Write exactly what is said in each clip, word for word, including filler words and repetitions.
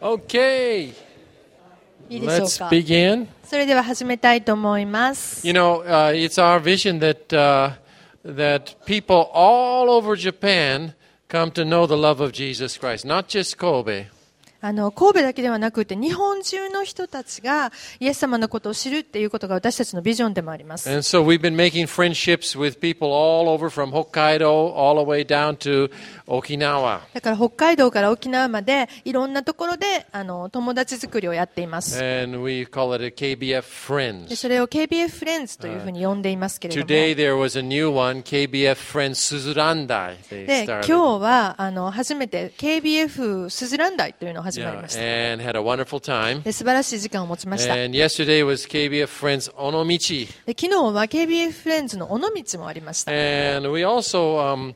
Okay. いいでしょう Let's か。 begin. それでは始めたいと思います。 You know, uh, it's our vision that uh, that people all over Japan come to know the love of Jesus Christ, not just Kobe. あの神戸だけではなくて日本中の人たちがイエス様のことを知るっていうことが私たちのビジョンでもあります。 And so we've been making friendships with people all over from Hokkaido all the way down to Okinawa. だから北海道から沖縄までいろんなところであの友達作りをやっています。 And we call it a K B F で Friends. それを ケービーエフ フレンズというふうに呼んでいますけれども。 Today there was a new one, K B F Friends Suzurandai. They で started. 今日はあの初めて ケービーエフ スズランダイというのを始まり Yeah, ました。 and had a wonderful time. で素晴らしい時間を持ちました。 And yesterday was K B F Friends Onomichi. で昨日は ケービーエフ フレンズの尾道もありました。 And we also um,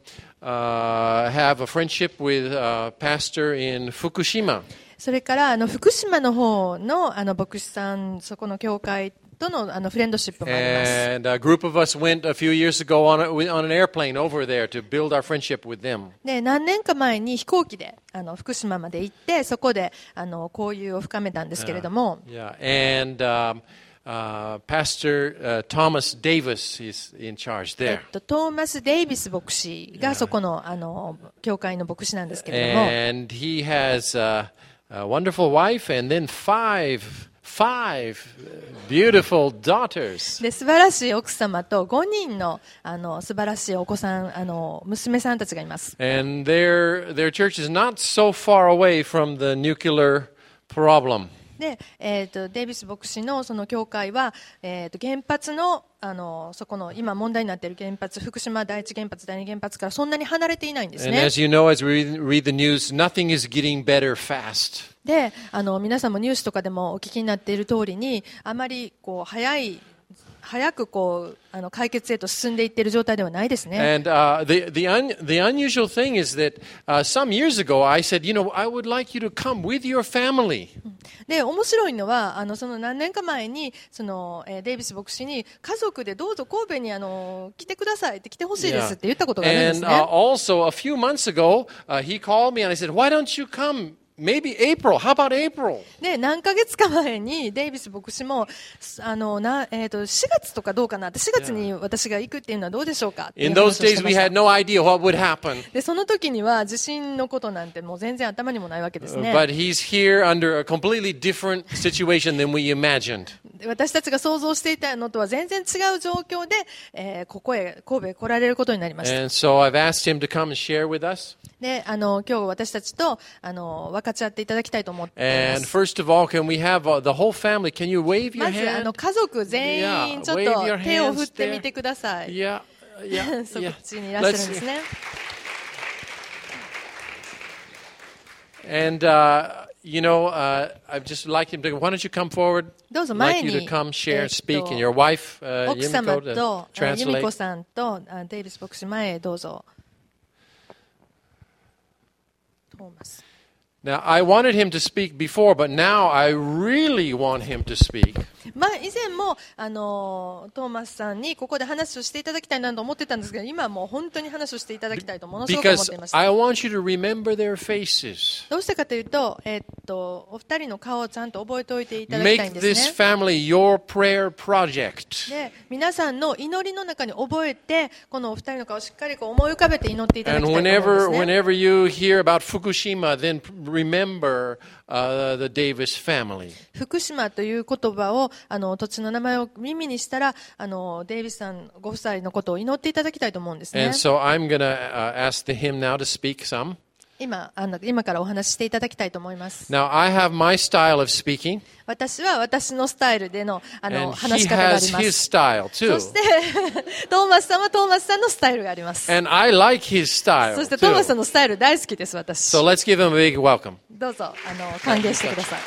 uh, have a friendship with a pastor in Fukushima. それからあの福島の方のあの牧師さん、そこの教会とのあのフレンドシップもあります。 And a group of us went a few years ago on, a, on an airplane over there to build our friendship with them. で何年か前に飛行機であの福島まで行ってそこであの交流を深めたんですけれども、 Yeah, and um, uh, Pastor uh, Thomas Davis is in charge え there. っと、トーマス・デイビス牧師がそこのあの教会の牧師なんですけれども、 And he has uh, a wonderful wife and then five, five beautiful daughters. で素晴らしい奥様とごにんのあの素晴らしいお子さん、あの娘さんたちがいます。 And their, their church is not so far away from the nuclear problem. で、えー、とデイビス牧師のその教会は、えー、と原発の、あのそこの今問題になっている原発、福島第一原発、第二原発からそんなに離れていないんです And ね。 as you know, as we read, read the news, nothing is getting better fast. で、あの皆さんもニュースとかでもお聞きになっている通りに、あまりこう早い早くこうあの解決へと進んでいっている状態ではないですね。 And uh, the, the, un, the unusual thing is that uh, some years ago I said, you know, I would like you to come with your family. で面白いのはあのその何年か前にその、えーデイビス牧師に家族でどうぞ神戸にあの来てくださいって来てほしいですって言ったことがあるんです And ね。 uh, also a few months ago, uh, he called me and I said, why don't you come? Maybe April. How about April? で何ヶ月か前にデイビス牧師もあのな、えー、としがつとかどうかなってしがつに私が行くっていうのはどうでしょうかっていう In 話を those して days, ま we した had no idea what would happen. でその時には地震のことなんてもう全然頭にもないわけですね。 But he's here under a completely different situation than we imagined. で私たちが想像していたのとは全然違う状況で、えーここへ神戸へ来られることになりました。 And so I've asked him to come and share with us. であの今日私たちとあの分かち合っていただきたいと思っていま And す。 first of all, can we have uh, the whole family? Can you wave your まずあの hand? 家族全員 Yeah, ちょっ wave your と手を振 hands ってみてください。 Yeah, yeah, そ yeah. っちにいらっしゃるんですね。 And, uh, you know, uh, I'd just like him to, why don't you come forward? どうぞ I'd 前 like you に to come, え share, っと speak, and your wife, uh, 奥様 Yumiko, と to あ由美子 translate. さんとあデイビス牧師前へどうぞ。トーマス Now, I wanted him to speak before, but now I really want him to speak. まあ、以前もあのトーマスさんにここで話をしていただきたいなと思ってたんですけど、今はもう本当に話をしていただきたいとものすごく思っ Because ていました。 I want you to remember their faces. どうしてかというと、えっとお二人の顔をちゃんと覚えておいていただきたいん Make で this すね。 family your prayer project. で皆さんの祈りの中に覚えて、このお二人の顔をしっかりこう思い浮かべて祈っていただき And たいと思うん whenever, ですね。 whenever you hear about Fukushima, then remember uh, the Davis family. 福島という言葉をあの土地の名前を耳にしたら、あのデイビスさんご夫妻のことを祈っていただきたいと思うんですね。 And so I'm going to uh, ask the him now to speak some. 今あの今からお話ししていただきたいと思います。 Now, I have my style of speaking, 私は私のスタイルでのあの and 話 he し方があ has りま his す。 style そ too. してトーマスさんはトーマスさんのスタイルがあります。 And I like his そ style してトーマスさん too. のスタイル大好きです私。 So let's give him a big welcome. どうぞあの歓迎してください。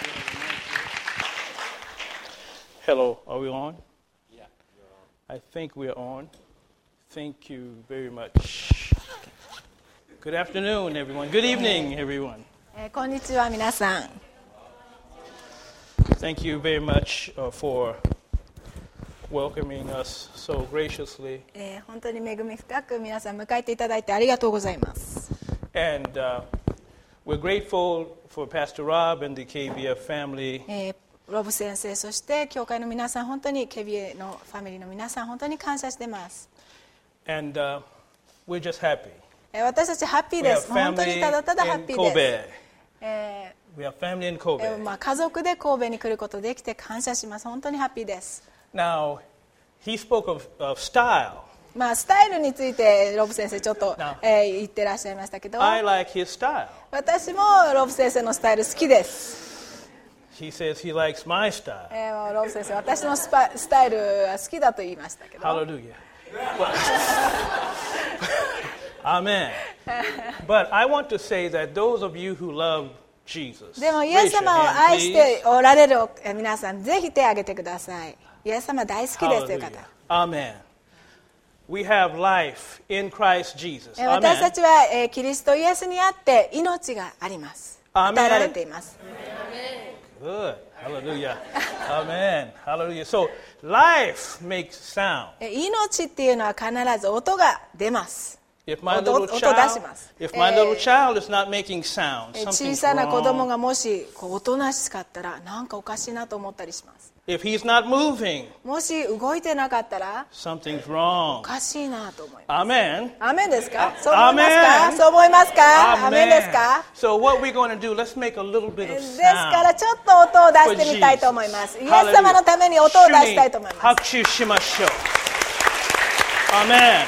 Hello, are we on? Yeah, you're on. I think we're on. Thank you very much. Good afternoon, everyone. Good evening, everyone. えーこんにちは皆さん。 Thank you very much uh, for welcoming us so graciously. えー本当に恵み深く皆さん迎えていただいてありがとうございます。 And uh, We're grateful for Pastor Rob and the ケービーエフ family. えーロブ先生、そして教会の皆さん、本当に ケービーエー のファミリーの皆さん、本当に感謝しています。 And uh, we're just happy. えー私たちハッピー We で have す。本当に family ただただハッ in ピーです。 Kobe. え We have family in ー Kobe. えーまあ、家族で神戸に来ることできて感謝します。本当にハッピーです。 Now, he spoke of, of style. まあ、スタイルについてロブ先生ちょっと、 Now, えー言ってらっしゃいましたけど、 I like his style. 私もロブ先生のスタイル好きです。 He says he likes my style. えー、ロブ先生、私のスパスタイルは好きだと言いましたけど、 Hallelujah. Amen. But I want to say that those of you who love Jesus, でもイエ raise ス your 様を hand, 愛し please. ておられるえー皆さん、ぜひ手を挙げてください。イエス様大好きですという Hallelujah. 方。 Amen. We have life in Christ Jesus. えー私た Amen. ちは、えーキリストイエスにあって命があります。 Amen. 与えられています。 Good. Hallelujah. Amen. Hallelujah. So life makes sound. えー命っていうのは必ず音が出ます。 If my 音- little 音出し child, ます。 if my えー little child is not making sound, えー小 something's さな子供 wrong. がもしこうおとなしかったらなんかおかしいなと思ったりします。 If he's not moving, もし動いてなかったら something's お wrong. かしいなと思います。 Amen. アーメンですか？ あそう思いますか？ アーメンそう思いますか？アーメンです Amen. か？ So what we're going to do, let's make a little bit で of すから sound ちょっと音を出してみたいと思います。イエス様のために音を出したいと思います。 拍手しましょう。Amen.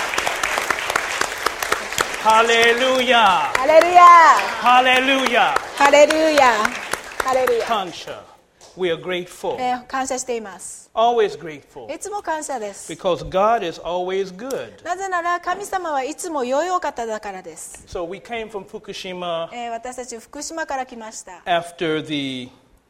Hallelujah. ハレルヤ Hallelujah. ハレルヤハレルヤ、 感謝。We are grateful. えー感謝しています。 Always grateful. いつも感謝です。 Because God is always good. なぜなら神様はいつも良いお方だからです。 So we came from Fukushima えー私たち福島から来ました。 after the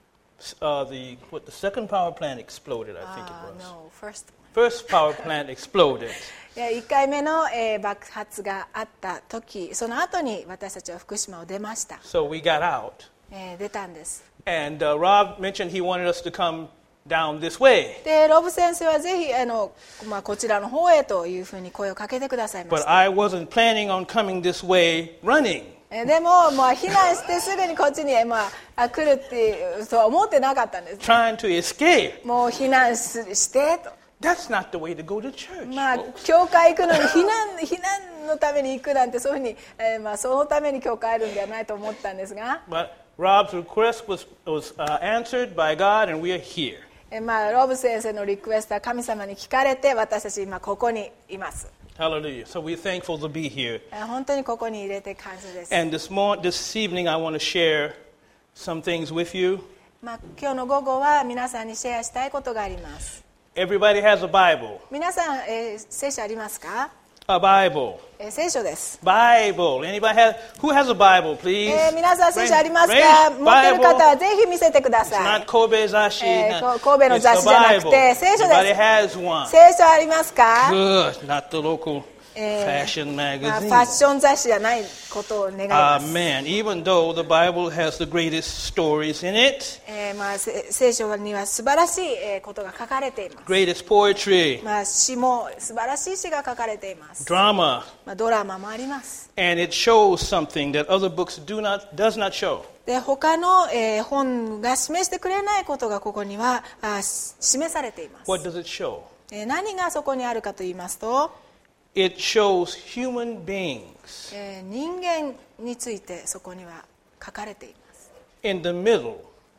uh, the what the second power plant exploded, I think it Ah, was. no, first. First power plant exploded. いやいっかいめの、えー爆発があった時、その後に私たちは福島を出ました。 So we got out. えー出たんです。 And uh, Rob mentioned he wanted us to come down this way. でロブ先生はぜひあの、まあ、こちらの方へというふうに声をかけてくださいまし But た。 I wasn't planning on coming this way running. えーでも、まあ、避難してすぐにこっちに、まあ、あ来るっていうとは思ってなかったんです。 Trying to escape. もう避難ししてと。 That's not the way to go to church. まあ folks. 教会行くのに避難避難のために行くなんてそういうふうに、えーまあ、そのために教会あるんではないと思ったんですが、 But Rob's request was, was uh, answered by God, and we are here. えーまあ、ロブ先生のリクエストは神様に聞かれて私たち今ここにいます。 Hallelujah. So we're thankful to be here. えー本当にここに入れて感謝です。 And this, morning, this evening, I want to share some things with you. まあ、今日の午後は皆さんにシェアしたいことがあります。 Everybody has a Bible. 皆さん、えー聖書ありますか？ A Bible. えー聖書です。 Bible. Anybody has? Who has a Bible, please? えー皆さん聖書ありますか？ Raise- 持ってる方 Bible. はぜひ見せてくだ It's さい。 not Kobe Zashi. えー not- こ神戸の it's 雑誌 the じゃなくて Bible. 聖書です。 Everybody has one. 聖書ありますか？ Good. Not the local えー fashion まあ、 magazine. ファッション雑誌じゃないことを願います。 Amen. Even though the Bible has the greatest stories in it, えーまあ、せ聖書には素晴らしいえーことが書かれています。 greatest poetry, まあ、詩も素晴らしい詩が書かれています。 drama, まあ、ドラマもあります。 and it shows something that other books do not, does not show. で他の、えー本が示してくれないことがここにはあし示されています。 What does it show? えー何がそこにあるかと言いますと、 It shows human beings えー人間についてそこには書かれています。 in the middle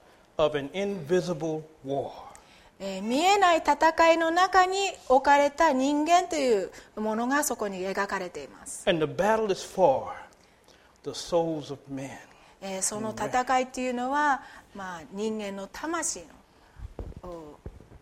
of an invisible war. えー見えない戦いの中に置かれた人間というものがそこに描かれています。 And the battle is for the souls of men. えーその戦いっていうのは、まあ、人間の魂のお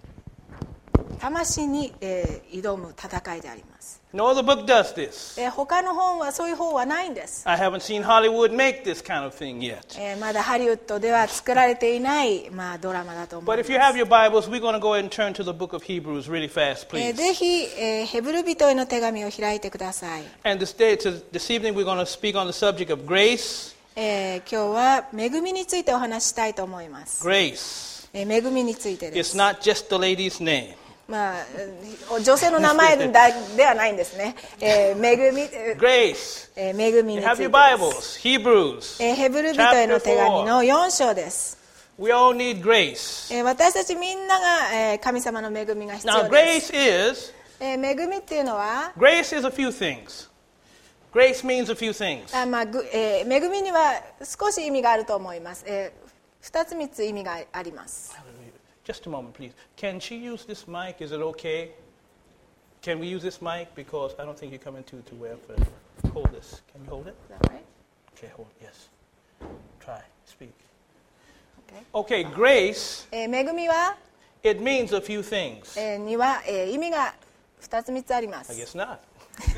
魂に、えー挑む戦いであります。 No other book does this. えー他の本はそういう本はないんです。 I haven't seen Hollywood make this kind of thing yet. えーまだハリウッドでは作られていない、まあ、ドラマだと思い But ます。 if you have your Bibles, we're going to go ahead and turn to the book of Hebrews really fast, えー please. ぜひ、えーヘブル人への手紙を開いてください。 And this day, to, this evening, we're going to speak on the subject of grace. えー今日は恵みについてお話ししたいと思います。 Grace. えー恵みについてで It's す。 not just the lady's name. まあ、女性の名前だではないんですね。えー、恵み、 Grace. えー、恵みにつ You いて have で your す。 Bibles, Hebrews. えー、ヘブル人への手紙のよん章です。 We all need grace. えー、私たちみんなが、えー、神様の恵みが必 Now, 要です。 grace is, えー、恵みっていうのは、 grace is a few things. Grace means a few things. あ、まあぐえー、恵みには少し意味があると思います。えー、ふたつみっつ意味があります。 Just a moment, please. Can she use this mic? Is it okay? Can we use this mic? Because I don't think you're coming too too well. For hold this. Can you hold it? Is that right? Okay, hold. Yes. Try. Speak. Okay. Okay, grace. えー、恵みは、 It means a few things. えー、には、えー、意味がふたつみっつあります。 I guess not.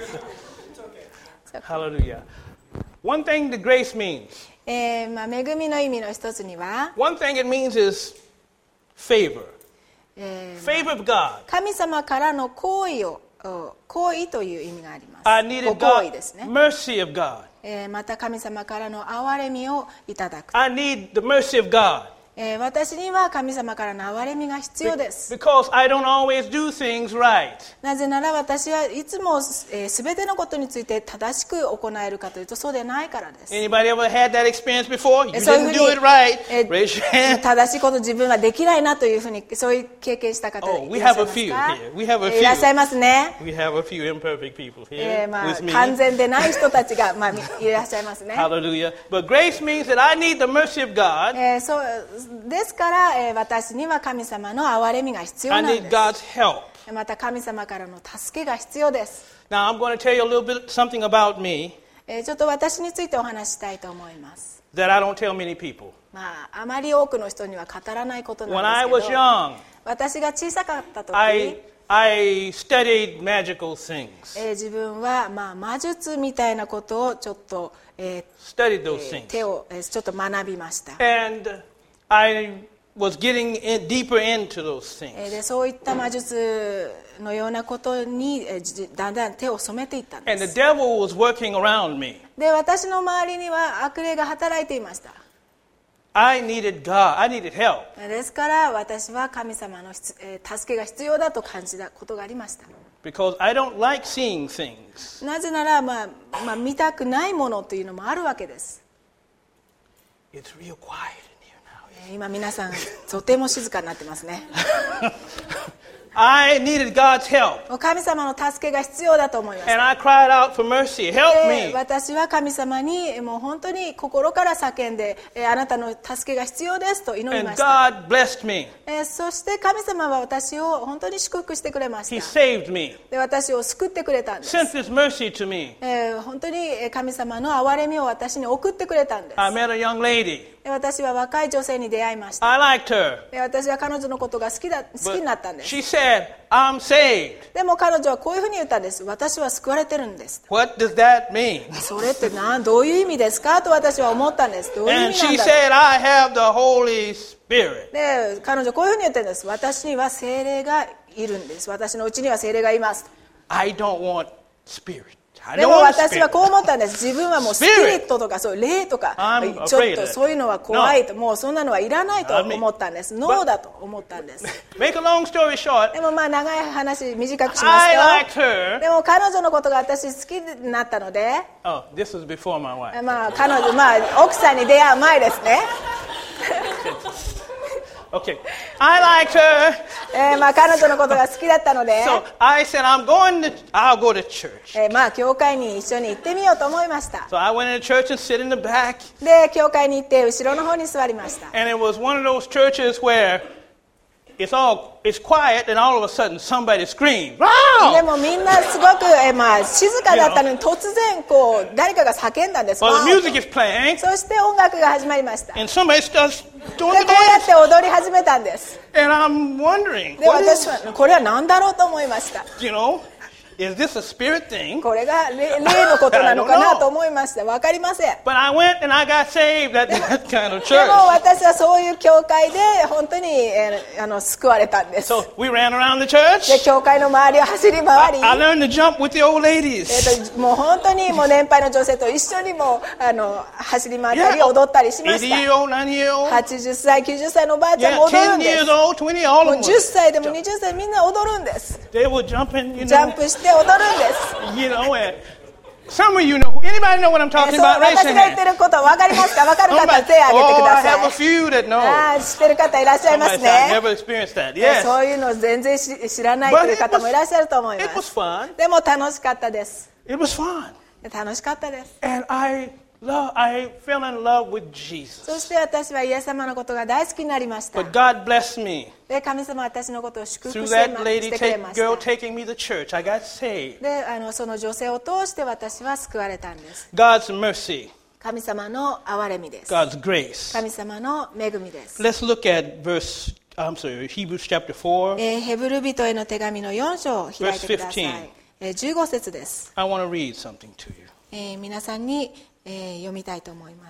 Hallelujah. One thing the grace means. えーまあ、恵みの意味の一つには、 One thing it means is favor. えー Favor of God. 神様からの行為を、お行為という意味があります。 I needed ご行為 God, ですね。 mercy of God. えーまた神様からの憐れみをいただく。 I need the mercy of God. えー私には神様からの憐れみが必要です。 Because I don't always do things right. なぜなら私はいつもすべてのことについて正しく行えるかというとそうでないからです。 Anybody ever had that experience before? You そういう didn't ふう do に it right. え Raise your hand. 正しいこと自分はできないなというふうにそういう経験した方 Oh, い we らっ have しゃ a いますか few here. We have a えーいらっしゃい few. ますね。 We have a few imperfect people え here ーまあ with me. 完全でない人たちが、まあ、みいらっしゃいますね。 Hallelujah. But grace means that I need the mercy of God. えーそうですから、えー私には神様の憐れみが必要 I なん need で God's help. す。また神様からの助けが必要です。 Now, I'm going to tell you a little bit something about me えーちょっと私についてお話ししたいと思います。 that I don't tell many people. まあ、あまり多くの人には語らないことな When ん I です was けど、 young, 私が小さかった時、 I, I studied magical things, えー自分は、まあ、魔術みたいなことをちょっと、えー studied those えー things. 手を、えーちょっと学びました。 And I was getting in, deeper into those えー things. でそういった魔術のようなことに、えーじだんだん手を染めていったんで And the す。 devil was working around me. で私の周りには悪霊が働いていました。 I needed God. I needed help. ですから私は神様の必えー助けが必要だと感じたことがありました。 Because I don't like seeing things. なぜなら、まあまあ、見たくないものというのもあるわけです。 It's real quiet in here now. えー今皆さんとても静かになってますね。 I needed God's help. もう神様の助けが必要だと思いまし And た。 I cried out for mercy. Help で me. 私は神様にもう本当に心から叫んで、えーあなたの助けが必要ですと祈り And ました。 God blessed me. えーそして神様は私を本当に祝福してくれま He した。 saved me. で私を救ってくれたんです Sent His mercy to me. えー本当にえー神様の憐れみを私に送ってくれたんです。 I met a young lady. で私は若い女性に出会いました。 I liked her. で私は彼女のことが好きだ好きになったん But です。 she said, I'm saved. でも彼女はこういうふうに言ったんです。私は救われてるんです。 What does that mean? それって何どういう意味ですかと私は思ったんです。どういう意 And 味なん she だろう。 said, I have the Holy Spirit. で彼女こういうふうに言ってるんです。私には聖霊がいるんです。私のうちには聖霊がいます。 I don't want spirit. I で don't も want 私は spirit. こう思ったんです。自分はもうスピリットとかそういう霊とか I'm ちょっ afraid と of it. そういうのは怖いと、もうそんなのはいらないと Not me. 思ったんです。ノーだと思ったんです。 Make a long story short, でもまあ長い話短くしま I す liked と、 her. でも彼女のことが私好きになったので、 Oh, this was before my wife. まあ彼女まあ奥さんに出会う前ですね。 Okay. I liked her. えーまあ彼女のことが好きだったので、 So I said, I'm going to, I'll go to church. えーまあ教会に一緒に行ってみようと思いました。 So I went into church and sit in the back. で教会に行って後ろの方に座りました。 And it was one of those churches where it's all, it's quiet and all of a sudden somebody screams. で Wow! もみんなすごく、えーまあ静かだったのに突然こう誰かが叫んだんです。 Well, わ the ー music is playing そして音楽が始まりました。で and somebody starts こ doing う the やっ dance. て踊り始めたんです。 And I'm wondering, で what 私 is, はこれは何だろうと思いました。 you know? is this a spirit thing? これが霊のことなのかなと思いました。わかりません。 But I went and I got saved at that kind of で church. も私はそういう教会で本当に、えー、あの救われたんです。 So we ran around the church. で教会の周りを走り回り、 I learned to jump with the old え ladies. ー、ともう本当にもう年配の女性と一緒にもうあの走り回ったり Yeah. 踊ったりしまし eighty た。 year old, ninety year old. はちじゅっさい、きゅうじゅっさいのおばあちゃん Yeah, も踊るん ten です。 years old, twenty, all も of う them. じゅっさいでも were- にじゅっさいみんな踊るんです。 They were jumping, you ジャン know. プして踊るんです。 You know, and some of you know. Anybody know what I'm えー talking そう about? Raise 私 your が言って hand. ること分かりますか？分かる方 Somebody- 手を挙げてく oh, だ I さ have a い。 few that know. ああ、知ってる方いらっしゃいます Somebody said, I ね。 never experienced that. えー Yes. そういうの全然し知らないという方もいらっしゃると思い It ま was す。 fun. でも楽しかったです。 It was fun. 楽しかったです。 And I love, I fell in love with Jesus. そして私はイエス様のことが大好きになりました。 But God blessed me. で、神様は私のことを祝 Through 福して that ま lady, してくれ take, まし girl た。 taking me to church, I got saved. で、あのその女性を通して私は救われたんです。 God's mercy, 神様の憐れみです。 God's grace. 神様の恵みです。 Let's look at verse, I'm sorry, Hebrews chapter four. えーヘブル人への手紙のよん章を開いてくださ Verse い fifteen。 えーじゅうご節です。 I want to read something to you. えー皆さんに、えー読みたいと思います。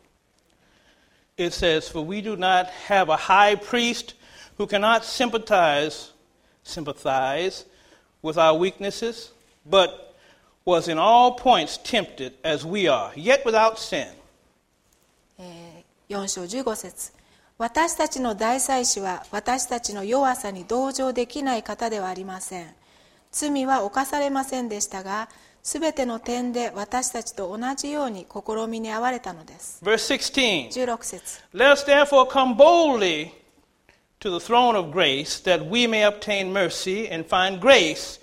It says, For we do not have a high priest who cannot sympathize, sympathize with our weaknesses, but was in all points tempted as we are, yet without sin. えーよん章じゅうご節。私たちの大祭司は私たちの弱さに同情できない方ではありません。罪は犯されませんでしたが、すべての点で私たちと同じように試みに遭われたのです。 Verse sixteen. じゅうろく節。 Let us therefore come boldly to the throne of grace, that we may obtain mercy and find grace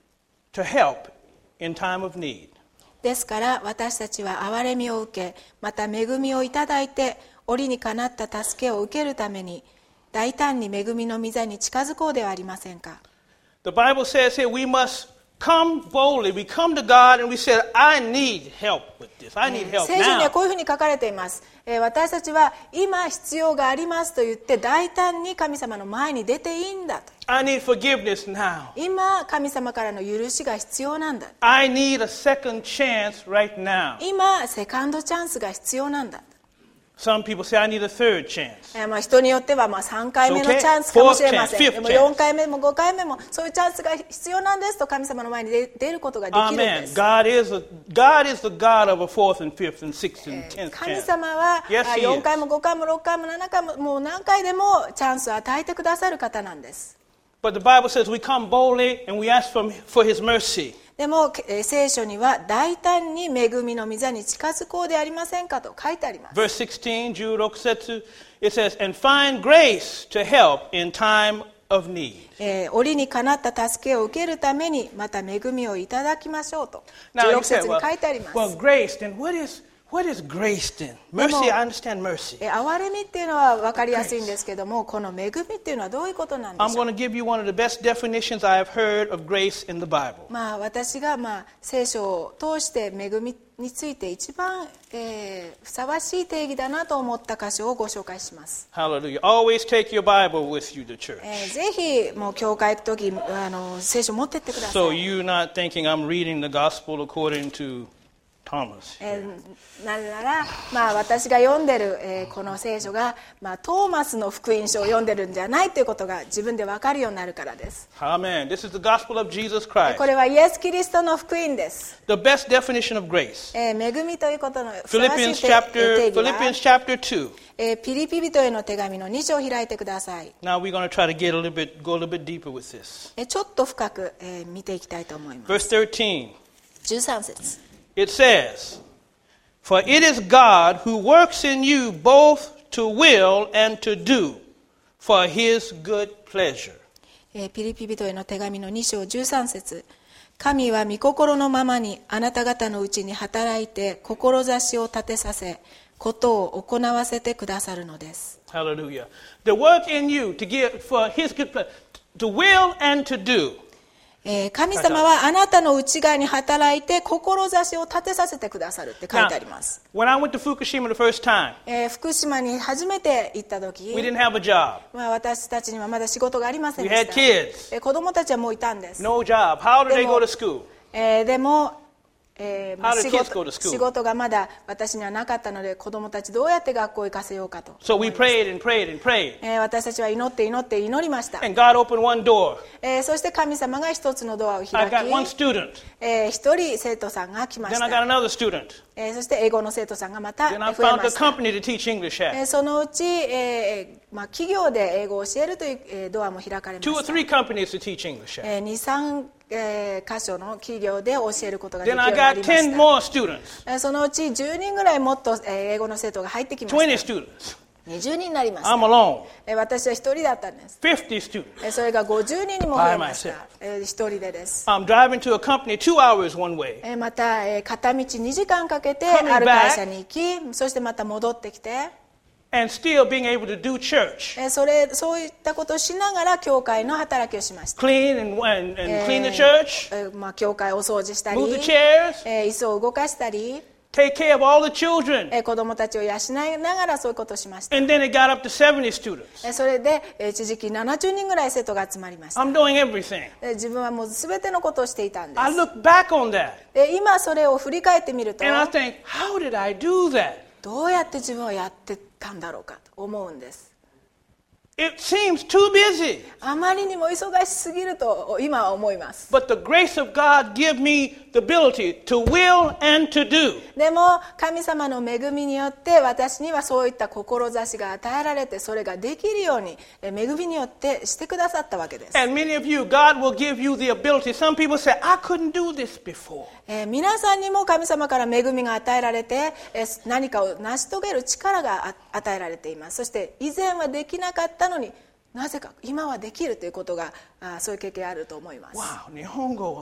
to help in time of need. ですから私たちは憐れみを受け、また恵みをいただいて、折にかなった助けを受けるために、大胆に恵みの御座に近づこうではありませんか。 The Bible says here we must come boldly. We come to God and we say, I need help with this. I need help 聖書には now. こういうふうに書かれています。えー私たちは今必要がありますと言って大胆に神様の前に出ていいんだと。 I need forgiveness now. 今神様からの許しが必要なんだ。 I need a second chance right now. 今セカンドチャンスが必要なんだ。 Some people say, I need a third chance. えーまあ人によってはまあさんかいめの Okay. チャンスかもしれませ Fourth chance, ん。でも fifth chance. よんかいめもごかいめもそういうチャンスが必要なんですと神様の前に出出ることができるんで Amen. す。 God is, a, God is the God of a fourth and fifth and sixth and tenth 神 chance. 様は Yes, he is. よんかいもごかいもろっかいもななかいももう何回でもチャンスを与えてくださる方なんです。 But the Bible says we come boldly and we ask for, for His mercy. でも、えー聖書には大胆に恵みの御座に近づこうでありませんかと書いてあります。 Verse sixteen,じゅうろく節, it says, And find grace to help in time of need. えー折にかなった助けを受けるためにまた恵みをいただきましょうと Now じゅうろ you く say, 節に well, 書いてあります。 well, grace, then what is, what is grace then? Mercy, I understand mercy. えー憐れみっていうのは分かりやすいんですけども、この恵みっていうのはどういうことなんで I'm しょう。 going to give you one of the best definitions I have heard of grace in the Bible. まあ、私がまあ聖書を通して恵みについて一番、えーふさわしい定義だなと思った箇所をご紹介します。 Hallelujah. Always take your Bible with you to church. えーぜひもう教会行くときあの聖書持ってってください。 So you're not thinking I'm reading the gospel according to Thomas. えーなぜなら、まあ、私が読んでる、えーこの聖書が、まあ、トーマスの福音書を読んでるんじゃないということが自分で分かるようになるからです。 Amen. This is the gospel of Jesus こ Christ. れはイエス・キリストの福音です。 The best definition of grace. えー恵みということのふさわし Philippians い定 chapter, 定義 Philippians は、 chapter two. えーピリピ人への手紙のに章を開いてください。 Now we're going to try to get a little bit, go a little bit deeper with this. えーちょっと深く、えー見ていきたいと思います。 Verse thirteen. じゅうさん節。 It says, For it is God who works in you both to will and to do for his good pleasure. えーピリピ人への手紙のに章じゅうさん節。神は御心のままにあなた方のうちに働いて志を立てさせ、ことを行わせてくださるのです。 Hallelujah. The work in you to give for his good pleasure, to will and to do. えー神様はあなたの内側に働いて志を立てさせてくださるって書いてあります。 When I went to Fukushima the first time, えー福島に初めて行った時、 we didn't have a job. まあ、私たちにはまだ仕事がありません We で had した。 kids. えー子供たちはもういたんです。 No job. How did they go to school? えーでも、えーまあ How did 仕 kids go 事 to school? 仕事がまだ私にはなかったので、子供たちどうやって学校へ行かせようかと、 So we prayed and prayed and prayed. えー私たちは祈って祈って祈りました。 And God opened one door. えーそして神様が一つのドアを I 開 got one き、 student. えー一人生徒さんが来まし Then I got た。 another student. えーそして英語の生徒さんがまた増 Then え I ま found a した。 company to teach English えー at. そのうち、えーまあ、企業で英語を教えるという、えードアも開かれま Two or した。 three companies to teach English at. えー、に、さん、えー箇所の企業で教えることができ Then るよう I にな got りまし ten た。 more students. えーそのうちじゅうにんぐらいもっと、えー英語の生徒が入ってきま twenty した。 students. にじゅうにんになりまし I'm た。 alone. えー私は一人だったんです。 fifty students. えーそれがごじゅうにんにも増えまし By myself. た。えー一人でです。 I'm driving to a company two hours one way. えーまた、えー片道にじかんかけて Coming ある会社に行き、そしてまた戻ってきて、 And still being able to do church. えーそれそういったことをしながら教会の働きをしました。 Clean and, and, and えー clean the church. えーまあ、教会をお掃除したり、 Move the chairs. えー椅子を動かしたり、 Take care of all the children. えー子供たちを養いながらそういうことをしました。 And then it got up to seventy students. えーそれで、えー一時期ななじゅうにんぐらい生徒が集まりました。 I'm doing everything. えー自分はもう全てのことをしていたんです。 I look back on that で今それを振り返ってみると、 and I think, how did I do that? どうやって自分はやってたんだろうかと思うんです。 It seems too busy. あまりにも忙しすぎると今は思います。 But the grace of God give me the ability to will and to do. でも神様の恵みによって私にはそういった志が与えられて、それができるようにえ恵みによってしてくださったわけです。 And many of you, God will give you the ability. Some people say, I couldn't do this before. えー皆さんにも神様から恵みが与えられて、えー何かを成し遂げる力があ与えられています。そして以前はできなかったのになぜか今はできるということが、あそういう経験あると思います。 Wow, Nihongo.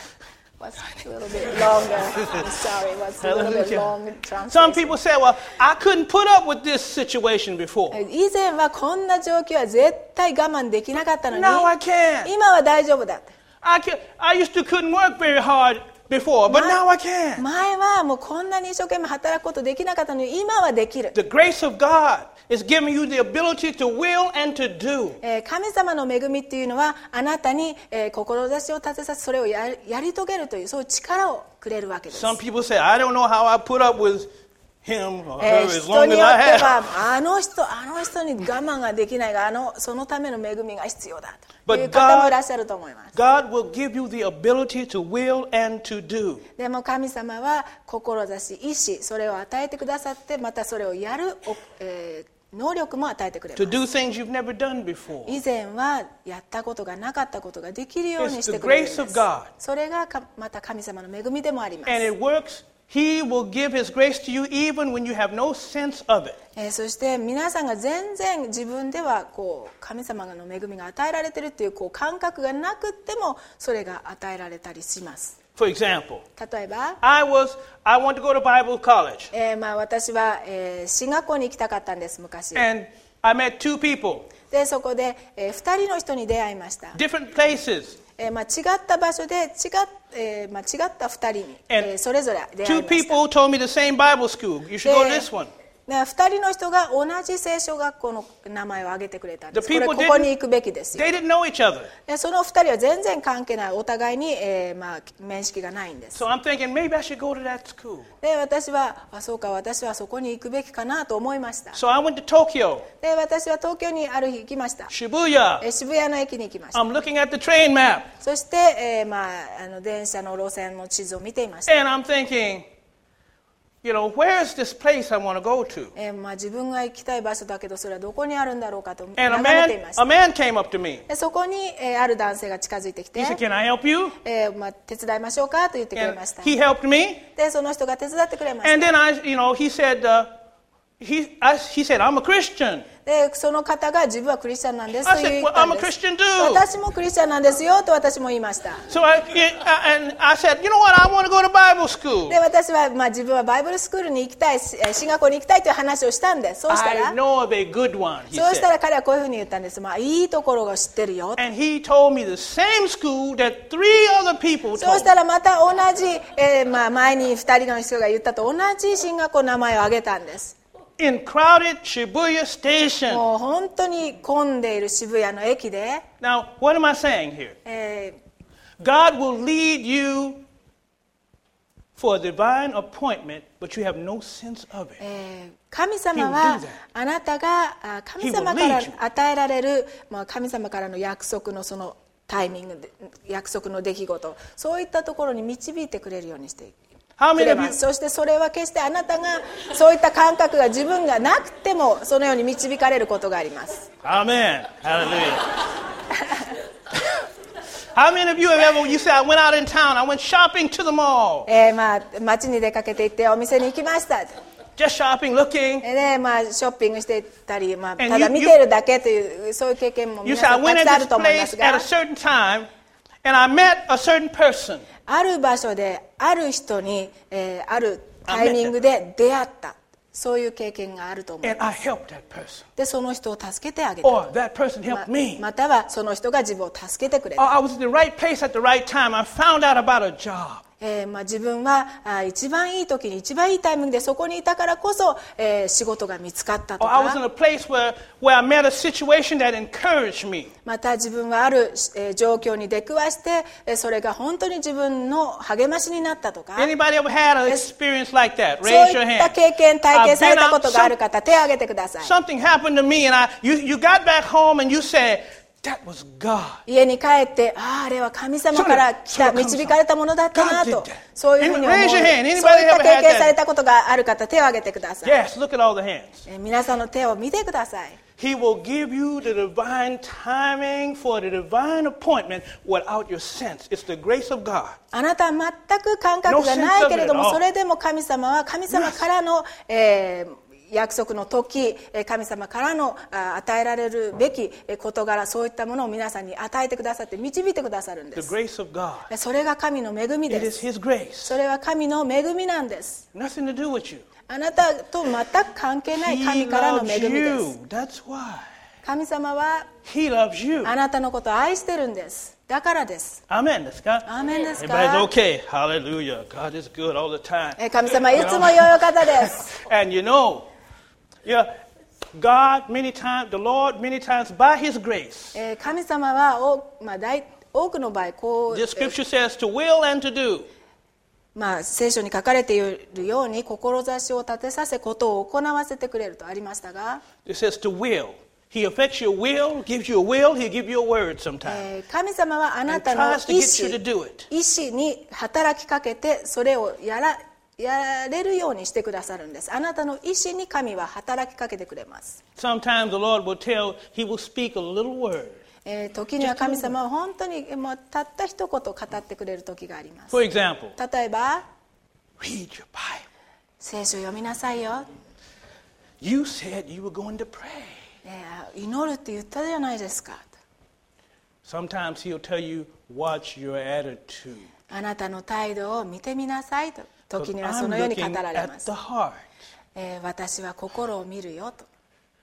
Was a little bit longer. I'm sorry. Was a little bit long Some translation. people say, well, I couldn't put up with this situation before. 以前はこんな状況は絶対我慢できなかったのに、 Now I can. 今は大丈夫だって。 I can. I used to couldn't work very hard before, but now I can. 前はもうこんなに一生懸命働くことできなかったのに今はできる。 The grace of God is giving you the ability to will and to do. えー神様の恵みっていうのはあなたに、えー志を立てさせ、それをややり遂げるというそういう力をくれるわけです。 Some people say, I don't know how I put up with him or え her ー as 人 long に as よって I have. はあの人あの人に我慢ができないが、あのそのための恵みが必要だという But 方も God- いらっしゃると思います。 God will give you the ability to will and to do. でも神様は志、意志、それを与えてくださって、またそれをやる、おえー能力も与えてくれ To ます。 do things you've never done before. 以前はやったことがなかったことができるようにして It's the くれるんで grace of す。 God. それがかまた神様の恵みでもあります。 And it works. He will give his grace to you even when you have no sense of it. えーそして皆さんが全然自分ではこう神様の恵みが与えられているっていうこう感覚がなくってもそれが与えられたりします。 For example, 例えば、 I was I wanted to go to Bible college, えーまあ、私は、えー進学校に行きたかったんです昔。 and I met two people, でそこで、えー、ふたりの人に出会いました。 different places. えーまあ、違った場所で違っ、えーまあ、違ったふたりに、 And えーそれぞれ出会 Two いました。 people told me the same Bible school. You should go to this one. でふたりの人が同じ聖書学校の名前を挙げてくれたんです。 The これ people ここに行くべきですよ。 They didn't know each other. でそのふたりは全然関係ない、お互いに、えーまあ、面識がないんです。 So I'm thinking maybe I should go to that school. で私はあそうか私はそこに行くべきかなと思いました。 So I went to Tokyo, で私は東京にある日行きました。 Shibuya. え渋谷の駅に行きました。 I'm looking at the train map, そして、えーまあ、あの電車の路線の地図を見ていました。 and I'm thinking, you know, where's this place I want to go to? えーまあ、自分が行きたい場所だけどそれはどこにあるんだろうかと And a 眺めてい man, まし a た。 man came up to me. でそこに、えーある男性が近づいてきて He said, "Can I help you?" えーまあ、手伝いましょうかと言ってくれ And ました。 he helped me. でその人が手伝ってくれまし And た。 then I, you know, he said, uh, he, I, he said, I'm a Christian. でその方が自分はクリスチャンなんですと I 言 said, っ well, た I'm ん a です Christian too. 私もクリスチャンなんですよと私も言いました So I, it, I, and I said, you know what, I want to go to Bible school. で私は、まあ、自分はバイブルスクールに行きたい進学校に行きたいという話をしたんですそうしたら I know of a good one, he そうした said. ら彼はこういうふうに言ったんです、まあ、いいところを知ってるよ And he told me the same school that three other people そう told した me. らまた同じ、えーまあ、前にふたりの人が言ったと同じ進学校の名前を挙げたんです In crowded Shibuya Station. もう本当に混んでいる渋谷の駅で、 Now, what am I saying here? え God will lead you for a divine appointment, but you have no sense of ー it. えー神様 He will は do that. あなたがあ神様 He か will ら lead you. 与えられる、まあ、神様からの約束のそのタイミングで約束の出来事そういったところに導いてくれるようにしていく How く many れ of ま you? すそしてそれは決してあなたがそういった感覚が自分がなくてもそのように導かれることがあります Amen. Hallelujah. How many of you have ever, you say, I went out in town, I went shopping to the mall. えーまあ、街に出かけて行ってお店に行きました Just shopping, looking. で、まあ、ショッピングしていったり、まあ、 And ただ you- 見ているだけというそういう経験も You 皆 say, さ I んた went く at さんある this と思いま place す at が a certain time, and I met a certain person. ある場所である人に、えーあるタイミングで出会ったそういう経験があると思い And ま I す helped that person. でその人を助けてあげた Or that person ま helped me. またはその人が自分を助けてくれ Or た、 I was in the right place at the right time. I found out about a job. えーまあ、自分はあ一番いい時に一番いいタイミングでそこにいたからこそ、えー仕事が見つかったと Or I was in か a place where, where I met a situation that encouraged me. また自分がある、えー状況に出くわしてえーそれが本当に自分の励ましになったとか Anybody ever had an experience like that? そう Raise い your った hand. 経験体験 I've され been た out ことがあ some- る方手を挙げてください something happened to me, and I, you, you got back home and you said, that was God. 家に帰ってあああれは神様から来たそれそれ導かれたものだったな God と did that. そういうふうに思う Raise そう your い hand. Anybody った ever 経 had 験 that? されたことがある方手を挙げてください、 Yes, look at all the hands. えー皆さんの手を見てください He will give you the divine timing for the divine appointment without your sense. It's the grace of God. あなたは全く感覚がないけれど No sense of it at も all. それでも神様は神様からの、えー約束の時えー神様からのあ与えられるべきえー事柄そういったものを皆さんに与えてくださって導いてくださるんで The す grace of God. えそれが神の恵み It で is す His grace. それは神の恵みなんです Nothing to do with you. あなたと全く関係ない He 神からの loves 恵みです you. That's why. 神様は He loves you. あなたのことを愛してるんですだからです Amen. ですか？ アーメンですか Everybody's okay. Hallelujah. God is good all the time. え神様いつも良いお方です And you know, yeah, God many times, the Lord many times by His grace. えー神様はお、まあ、大多くの場合こう The scripture says to will and to do. まあ、聖書に書かれているように志を立てさせことを行わせてくれるとありましたが、 It says to will. He affects your will, gives you a will, He'll give you a word sometimes. えー神様はあなたの And tries to 意 get you to do 思 it. 意思に働きかけてそれをやらやれるようにしてくださるんですあなたの意思に神は働きかけてくれます、 Sometimes the Lord will tell, He will speak a little word. えー時には神様は本当にもうたった一言語ってくれる時があります For example, 例えば read your Bible. 聖書を読みなさいよ、 You said you were going to pray. えー祈るって言ったじゃないですか Sometimes He'll tell you, watch your attitude. あなたの態度を見てみなさいと Because 時にはそ I'm のように語 looking られ at ます the、heart. えー私は心を見るよと、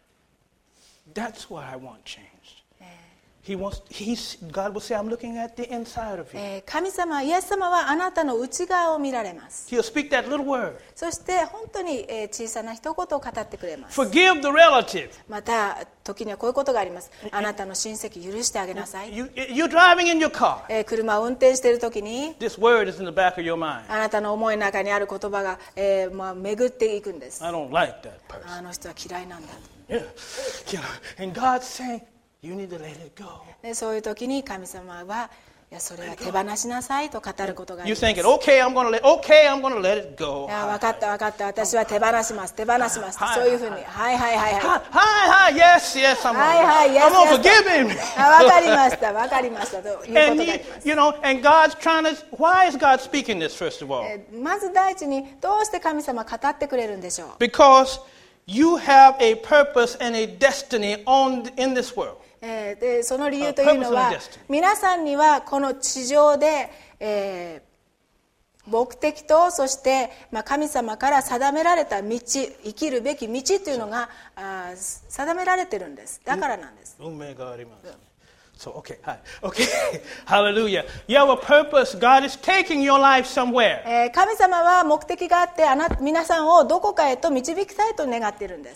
That's what I want changed. He wants, he's, God will say, I'm looking at the inside of you. えー神様イエス様はあなたの内側を見られます He'll speak that little word. そして本当にえー小さな一言を語ってくれます Forgive the relative. また時にはこういうことがありますあなたの親戚許してあげなさい、 You, you're driving in your car. えー車を運転している時に This word is in the back of your mind. あなたの思いの中にある言葉が、えーまあ、巡っていくんです I don't like that person. あの人は嫌いなんだと Yeah. You know, and God's saying, you need to let it go. でそういう時に神様はいやそれは手放しなさいと語ることがあり You're ます thinking, okay, I'm going to let, okay, I'm going to let it go. いや分かった分かった私は手放します手放しますはいそういうふうにはいはいはいはい Hi, hi, yes, yes, I'm はいはい going yes, I'm going to yes. forgive him. あ分かりました分かりましたということ And が you, あります you know, and God's trying to, why is God speaking this, first of all? えーまず第一にどうして神様語ってくれるんでしょう Because You have a purpose and a destiny on, in this world. えーでその理由というのは、皆さんにはこの地上で、えー、目的とそして、まあ、神様から定められた道、生きるべき道というのがあ定められてるんです。だからなんです。 運命があります。So, okay, hi. Okay, hallelujah. You have a purpose. God is taking your life somewhere. えー、神様は目的があってあな皆さんをどこかへと導きたいと願っているんです。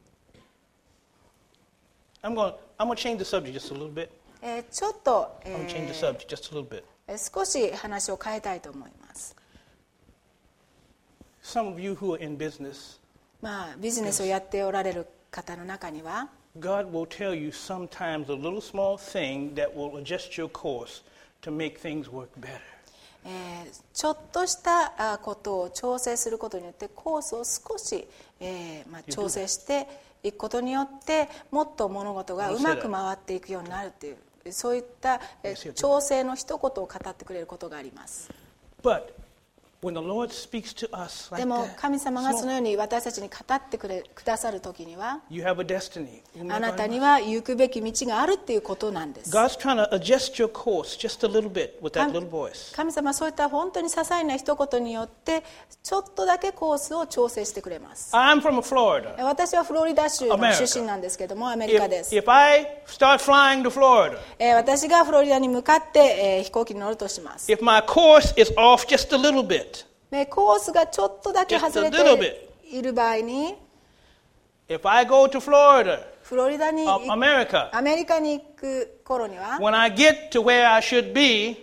I'm going, I'm going to change the subject just a little bit. えー、ちょっと、え I'm going to change the ー subject just a little bit. 少し話を変えたいと思います。 Some of you who are in business, まあ、ビジネスをやっておられる方の中には、 God will tell you sometimes a little small thing that will adjust your course to make things work better. えー、ちょっとしたことを調整することによってコースを少し、えーまあ、調整していくことによってもっと物事がうまく回っていくようになるというそういった、えー、調整の一言を語ってくれることがあります。 But when the Lord speaks to us like でも that, 神様がそのように私たちに語ってくれくださるときには you have a destiny. あなたには行くべき道があるっていうことなんです。 God's trying to adjust your course just a little bit with that little voice. 神様はそういった本当に些細な一言によってちょっとだけコースを調整してくれます。 I'm from Florida. 私はフロリダ州の出身なんですけどもアメリカです。 If, if I start flying to Florida, えー私がフロリダに向かって、えー飛行機に乗るとします。 if my course is off just a little bit, でコースがちょっとだけ外れ Just a little ている場合に if I go to Florida, フロリダに of America, アメリカに行く頃には when I get to where I should be,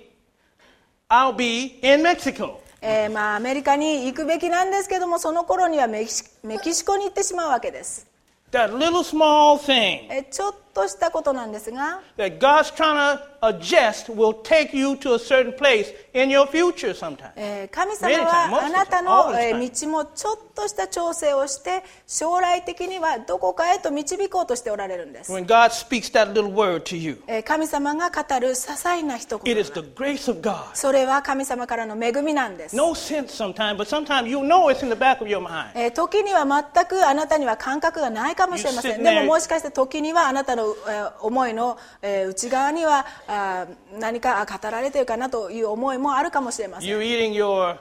I'll be in Mexico. えーまあ、アメリカに行くべきなんですけどもその頃にはメキシ、メキシコに行ってしまうわけです。 That little small thing えーちょっとしたことなんですが that God's trying to adjust will take you to a certain place in your future sometime. えー神様 Many times, は most あ of な the た time, の all the え time. ー道もちょっとした調整をして将来的にはどこかへと導こうとしておられるんです。 When God speaks that little word to you, えー神様が語る些細な一 it 言 is the grace of God. それは神様からの恵みなんです。 No sense sometimes, but sometimes you know it's in the back of your mind. えー時には全くあなたには感覚がないかもしれませ You ん。 sit で there- ももしかして時にはあなたの、えー思いの、えー内側にはあー何かあ語られているかなという思いもあるかもしれません。 You're eating your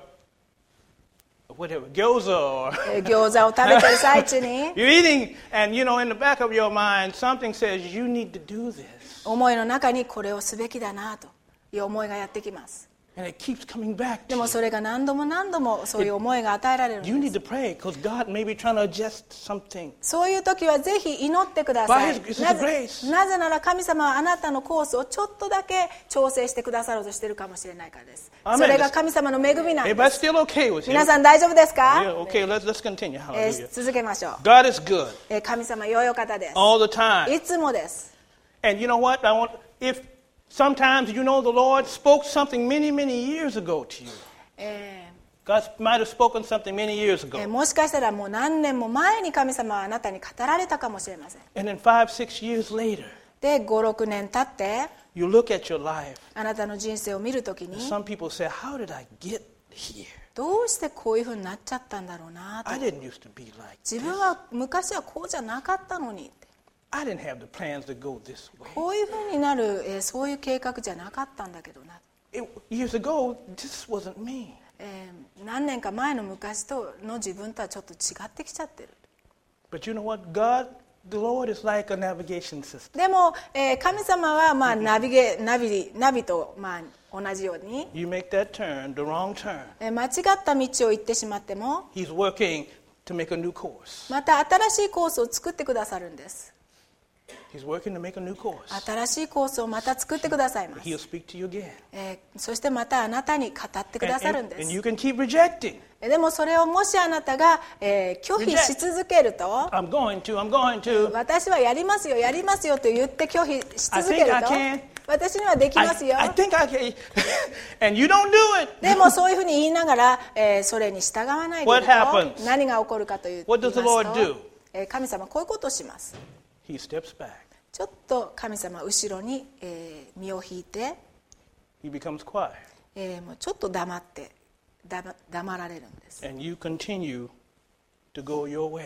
whatever gyoza or えー餃子を食べている最中に you're eating, and you know in the back of your mind something says you need to do this, 思いの中にこれをすべきだなという思いがやってきます。 and it keeps coming back で to も you. それが何度も何度もそういう思いが与えられるん You で need す。 to pray because God may be trying to adjust something. そういう時はぜひ祈ってください。 By His- it's His なぜ grace. なぜなら神様はあなたのコースをちょっとだけ調整してくださろうとしているかもしれないからです。 Amen. それが神様の恵みなんで Everybody す。 still okay with 皆 you? さん大丈夫ですか？ Yeah, okay, let's let's continue. え Hallelujah. ー続けましょう。 God is good えー神様良いお方です。 all the time. いつもです。 And you know what? I want if sometimes you know the Lord spoke something many, many years ago to you. え God might have spoken something many years ーえー ago. もしかしたらもう何年も前に神様はあなたに語られたかもしれません。 And then five, six years later, でご、ろくねん経って you look at your life. あなたの人生を見るときに Some people say, "How did I get here? どうしてこういうふうになっちゃったんだろうなと。 I didn't used to be like 自 this. 分は昔はこうじゃなかったのにって I didn't have the plans to go this way." こういうふうになる、えーそういう計画じゃなかったんだけどな、 It, years ago, this wasn't me. えー何年か前の昔との自分とはちょっと違ってきちゃってる。 But you know what? God, the Lord is like a navigation system. でも、えー神様は、まあ、ナビゲナビナビと、まあ、同じように、 You make that turn, the wrong turn. えー間違った道を行ってしまっても He's working to make a new course. また新しいコースを作ってくださるんです。 He's working to make a new course. 新しいコースをまた作ってくださいます。 He'll speak to you again. えーそしてまたあなたに語ってく And, ださるん and- で and す。 you can keep rejecting. でもそれをもしあなたが、えー拒否し続けると I'm going to, I'm going to. 私はやりますよやりますよと言って拒否し続ける I と think I can. 私にはでき I, ますよ I think I can. And you don't do it. でもそういうふうに言いながら、えーそれに従わないでい What る happens? と何が起こるかというと What does the Lord do? えー神様はこういうことをします。 He steps back. ちょっと神様は後ろに、えー身を引いて、 He becomes quiet. えーもうちょっと黙ってだ黙られるんです。 And you continue to go your way.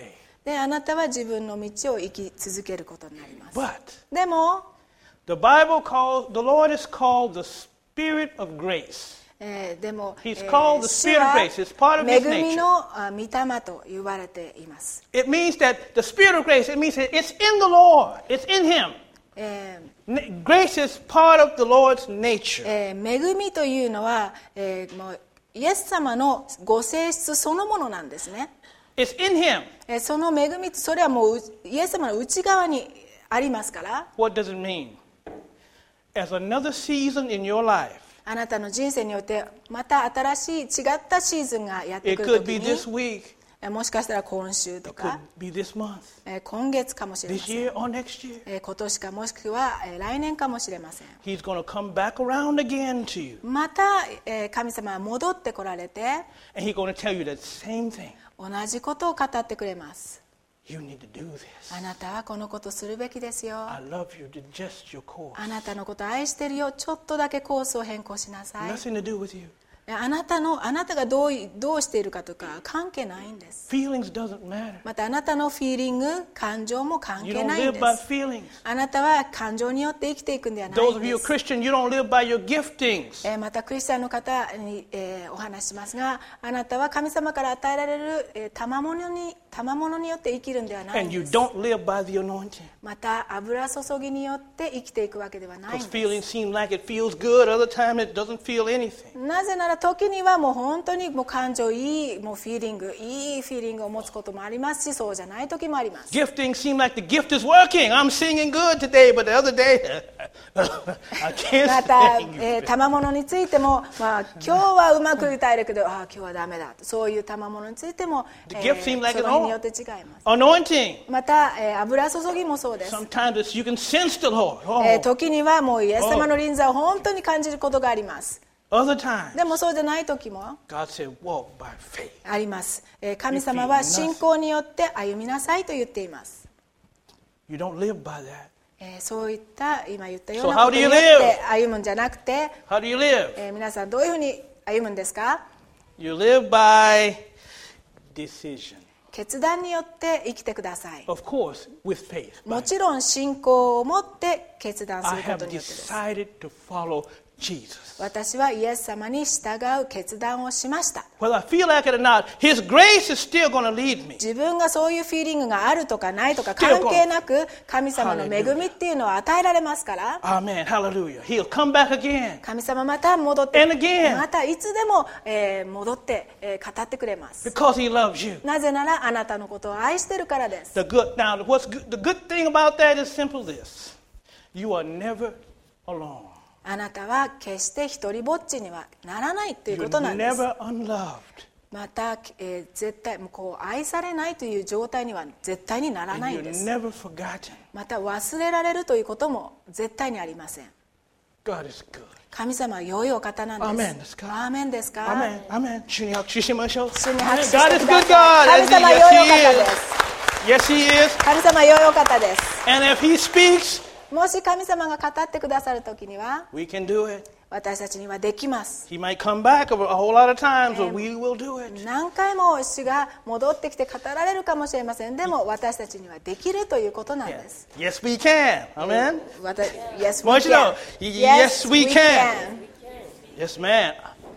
であなたは自分の道を生き続けることになります。 But でも、 the Bible calls, the Lord is called the Spirit of grace. えーでも、 He's えー called the 主 Spirit of は grace. It's part of 恵 His み nature. のあ御霊と言われています。 It means that the Spirit of grace, it means that it's in the Lord. It's in Him. えー N- Grace is part of the Lord's nature. えー恵みというのは、えーもうイエス様のご性質そのものなんですね。 It's in Him. えーその恵み、それはもううイエス様の内側にありますから。 What does it mean? As another season in your life, あなたの人生によってまた新しい違ったシーズンがやってく it る could とき be に、 this week, えーもしかしたら今週と it could か、 be this month, えー今月かもしれま this せん。 year, or next year. えー今年かもしくはえー来年かもしれません。 He's going to come back around again to you. また、えー神様は戻ってこられて And He's going to tell you that same thing. 同じことを語ってくれます。 You need to do this. あなたはこのことするべきですよ。 I love you to just your course. あなたのこと愛してるよ。ちょっとだけコースを変更しなさい。 Nothing to do with you. あなたのあなたがどういどうしているかとか関係ないんです。 Feelings doesn't matter. またあなたのフィーリング、感情も関 You 係 don't ないん live で by す。 feelings. あなたは感情によって生きていくんではない Those ん of で you who are す。 Christian, you don't live by your giftings. えーまたクリスチャンの方に、えーお話ししますが、あなたは神様から与えられる、えー賜物に賜物によって生きるんではないん And you です。 don't live by the anointing. また油注ぎによって生きていくわけではないん Because で feelings す。 seem like it feels good, other time it doesn't feel anything. なぜなら時にはもう本当にもう感情いい、もうフィーリングいいフィーリングを持つこともありますし、そうじゃない時もあります。 Gifting seem like the gift is working. I'm singing good today, but the other day I can't また、 sing. えー、賜物についても、まあ、今日はうまく歌えるけど、ああ今日はダメだ、そういう賜物についても、 The え gift ー seem like そ it の日 all. によって違います。 Anointing. また、えー、油注ぎもそうです。 Sometimes it's, you can sense the Lord. えー Oh. 時にはもうイエス様の臨在を本当に感じることがあります。 Other times, でもそうじゃない時も God said, walk by faith. あります。えー神様は信仰によって歩みなさいと言っています。 You don't live by that. えーそういった今言ったよう So な how こと do に you よっ live? て歩むんじゃなくて、 How do you live? えー皆さんどういうふうに歩むんですか？ You live by decision. 決断によって生きてください。 Of course, with faith. もちろん信仰を持って決断す I るこ have とによってです。 decided to follow Jesus. 私はイエス様に従う決断をしました。 Whether I feel like it or not, His grace is still going to lead me. 自分がそういうフィーリングがあるとかないとか関係なく、神様の恵みっていうのは与えられますから、 Amen. Hallelujah. He'll come back again. 神様また戻って And again. またいつでも、えー戻って、えー語ってくれます。 Because He loves you. なぜならあなたのことを愛してるからです。 The good, now, what's good, the good thing about that is simple this. You are never alone. あなたは決して一人ぼっちにはならないというこ You're となんです。 never unloved. また、えー絶対もうこう愛されないという状態には絶対になら And ないん you're です。 never forgotten. また忘れられるということも絶対にありません。 God is good. 神様は良いお方なんです。 アーメンですか？ アーメンですか？ Amen. Amen. 主に拍手しましょう。 主に拍手して God く is だ good さ God. い。神様は良いお方で Yes, す。 He is. Yes, He is. 神様は良いお方です。 And if He speaks, もし神様が語ってくださるときには、 we can do it. 私たちにはできます。 He might come back a whole lot of times, but we will do it. 何回も主が戻ってきて語られるかもしれません。でも私たちにはできるということなんです Yes, yes we can. Amen. わた Yes, we もう一度 can. Yes, we can. Yes, man.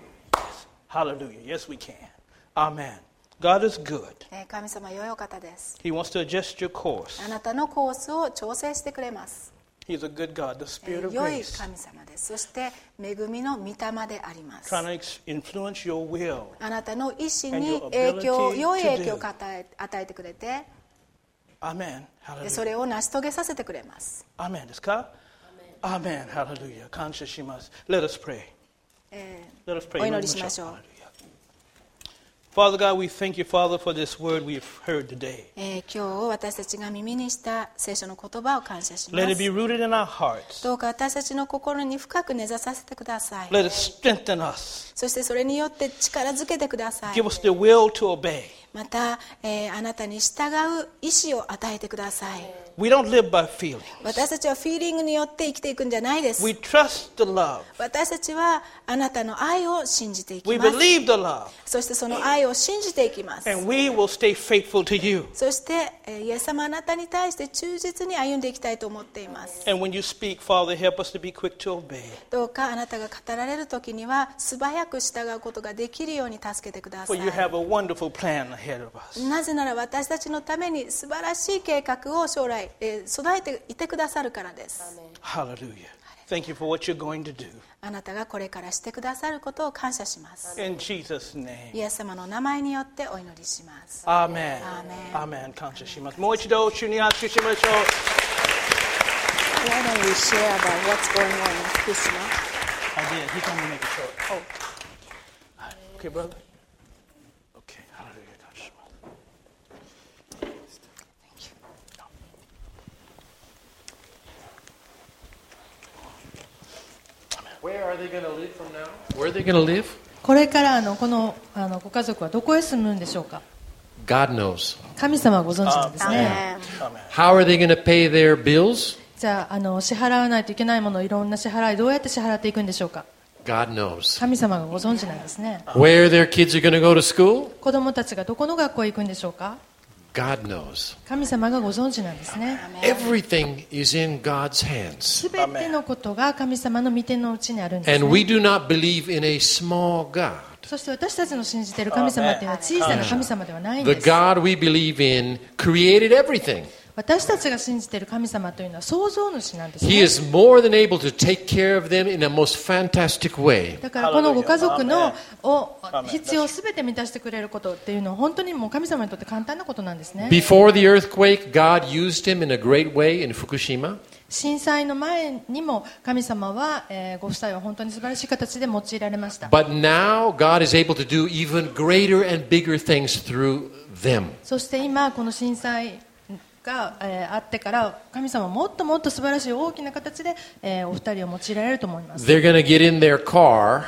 Hallelujah. Yes, we can. Amen. God is good. えー神様は良いお方です。 He wants to adjust your course. あなたのコースを調整してくれます。 He's a good God, the え Spirit ー of 良い grace, 神様です。そして恵みの御霊であります。 trying to ex- influence your will. あなたの意志 And に your 影響、 ability 良い to 影響 do. を与え与えてくれて、 Amen. でそ Hallelujah. れを成し遂げさせてくれます。 Amen. ですか? Amen. Hallelujah. 感謝します. Let us pray. え Let us ー pray. お祈りしましょう。 Hallelujah. Father God, we thank you, Father, for this word we've heard today. えー今日私たちが耳にした聖書の言葉を感謝しま Let it be す。 rooted in our hearts. どうか私たちの心に深く根ざさせてください。 Let it strengthen us. そしてそれによって力づけてください Give。us the will to obey. また、えーあなたに従う意志を与えてください。 We don't live by feelings. 私たちはフィーリングによって生きていくんじゃないです。 We trust the love. 私たちはあなたの愛を信じていき We ます。 believe the love. そしてその愛を信じていきます。 And we will stay faithful to you. そしてえーイエス様あなたに対して忠実に歩んでいきたいと思っています。 And when you speak, Father, help us to be quick to obey. どうかあなたが語られる時には素早く従うことができるように助けてくださ For い。 you have a wonderful plan ahead of us. なぜなら私たちのために素晴らしい計画を将来、えー備えていてくださるからです。 Hallelujah. Thank you for what you're going to do. あなたがこれからしてくださることを感謝します。 In Jesus' name. イエス様の名前によってお祈りします。 Amen. Amen. Amen. 感謝します。もう一度主に握手しましょう。 Why don't we share about what's going on in Fukushima? I did. He told me to make it short. Oh. Okay, brother. Okay. Hallelujah. 感謝します。 Where are they going to live from now? Where are they going to live? これからあのこのあのご家族はどこへ住むんでしょうか。 God knows. 神様はご存知なんですね。 How are they going to pay their bills? じゃあ、あの支払わないといけないもの、いろんな支払い、どうやって支払っていくんでしょうか。 God knows. 神様がご存知なんですね。 Where their kids are going to go to school? 子供たちがどこの学校へ行くんでしょうか。 God knows. 神様がご存知なんですね。 Everything is in God's hands. すべてのことが神様の御手のうちにあるんです And ね。 we do not believe in a small God. そして私たちの信じている神様というのは小さな神様ではないん The です。 God we believe in created everything. 私たちが信じている神様というのは創造主なんです He ね。 is more than able to take care of them in a most fantastic way. だからこのご家族の Hallelujah. を Amen. 必要をすべて満たしてくれることっていうのは本当にもう神様にとって簡単なことなんですね。 Before the earthquake, God used him in a great way in Fukushima. 震災の前にも神様は、えーご夫妻は本当に素晴らしい形で用いられました。 But now God is able to do even greater and bigger things through them. そして今この震災が、えーあってから神様はもっともっと素晴らしい大きな形で、えーお二人を用いられると思います。 They're going to get in their car.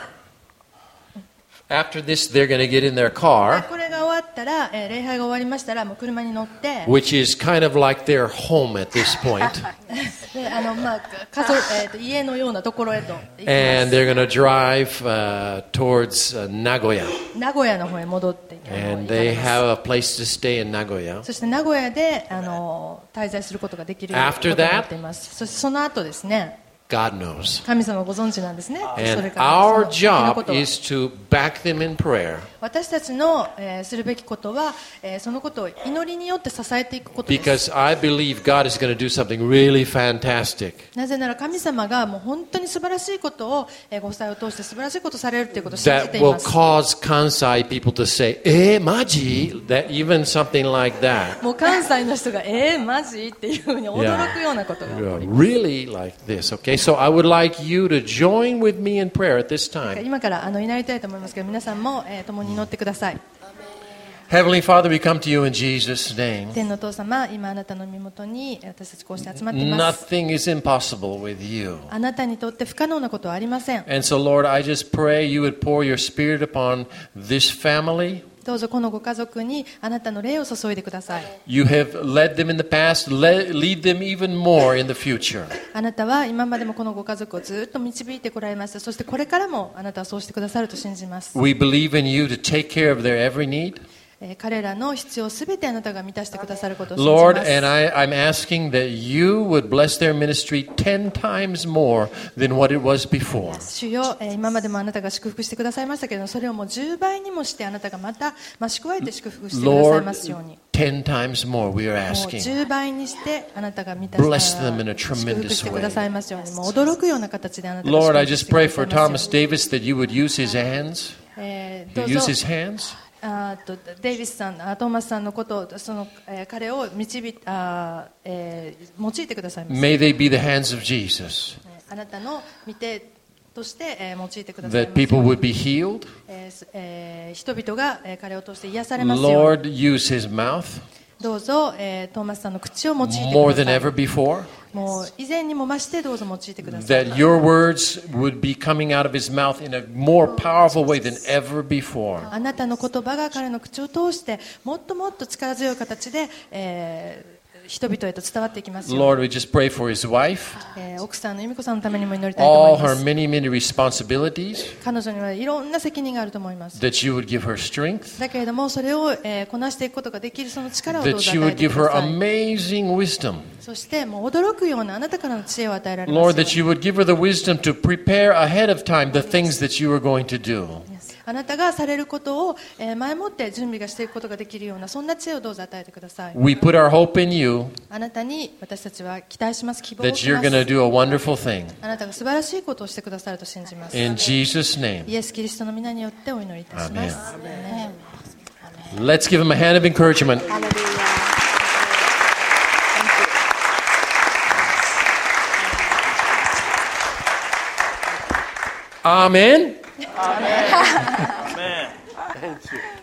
After this, they're going to get in their で car, これが終わったら、えー礼拝が終わりましたらもう車に乗って which is kind of like their home at this point. であの、まあ家族えーと家のようなところへと行きま And す。 they're going to drive uh, towards uh, Nagoya. 名古屋の方へ戻っていき And 行か they れます。 have a place to stay in Nagoya. そして名古屋であの滞在することができるようなこと After に that, なっています。そしてその後ですね、 God knows. 神様ご存知なんですね。それ And からそ our の先のこ job とは is to back them in prayer 私たちの、えーするべきことは、えーそのことを祈りによって支えていくことです。 because I believe God is going to do something really fantastic. なぜなら神様がもう本当に素晴らしいことを、えーご夫妻を通して素晴らしいことをされるということを信じ That てい will ます。 cause Kansai people to say, eh, maji? That even something like that. もう関西の人がえー、マジっていうふうに驚くようなことが起こり Really like this, okay? So I would like you to join with me in prayer at this time. 今からあの祈りたいと思いますけど、皆さんも、えー共に祈ってください。 Heavenly Father, we come to you in Jesus' name. 天のお父様、今あなたの身元に私たちこうして集まっています。 Nothing is impossible with you. あなたにとって不可能なことはありません。 And so, Lord, I just pray you would pour your spirit upon this family. どうぞこのご家族にあなたの霊を注いでください。 You have led them in the past, le- lead them even more in the future. あなたは今までもこのご家族をずっと導いてこられました。そしてこれからもあなたはそうしてくださると信じます。 We believe in you to take care of their every need. えー彼らの必要すべてあなたが満たしてくださることを信じ Lord, ます。 and I, I'm asking that you would bless their ministry ten times more than what it was before. 主よ、えー今までもあなたが祝福してくださいましたけど、それをもうじゅうばいにもしてあなたがまた増し加えて祝福してください Lord, ますように。 ten times more we are もう asking. じゅうばいにしてあなたが満た Bless them in a し祝 tremendous 福してくださいますように、もう驚くような形であなたが Lord, I 祝福し just てくだ pray さ for います Thomas ように。 Davis that you would use his hands. えーど You うぞ use his hands. あーとデイビスさん、あトーマスさんのことをその、えー彼を導いあー、えー用いてくださいます。 May they be the hands of Jesus. あなたの御手として、えー用いてください That ます。 people would be healed. えーすえー人々が、えー彼を通して癒されますように。 Lord, use his mouth. どうぞ、えートーマスさんの口を用いてく more だ than さい。 ever before. もう以前にも増してどうぞ用いてください。 That your words would be coming out of his mouth in a more powerful way than ever before. あなたの言葉が彼の口を通してもっともっと力強い形で、えー人々へと伝わっていきますように。 Lord, we just pray for his wife, えー奥さんの由美子さんのためにも祈りたいと思 all いま her す。 many, many responsibilities, 彼女にはいろんな責任があると思います。 that you would give her strength, だけれどもそれを、えーこなしていくことができるその力をどう that ぞ you 与え would て give くだ her さい。 amazing wisdom. そしてもう驚くようなあなたからの知恵を与えられますよ Lord, うに that you would give her the wisdom to prepare ahead of time the things that you are going to do. あなたがされることを、えー前もって準備がしていくことができるようなそんな知恵をどうぞ与えてください。 We put our hope in you あなたに私たちは期待します。希望を that し you're ま going to す。 do a wonderful thing. あなたが素晴らしいことをしてくださると信じます。 In Jesus' name. イエス・キリストの皆によってお祈りいたします。アーメン Let's give him a hand of encouragement. ハレルヤ。 Amen. Amen.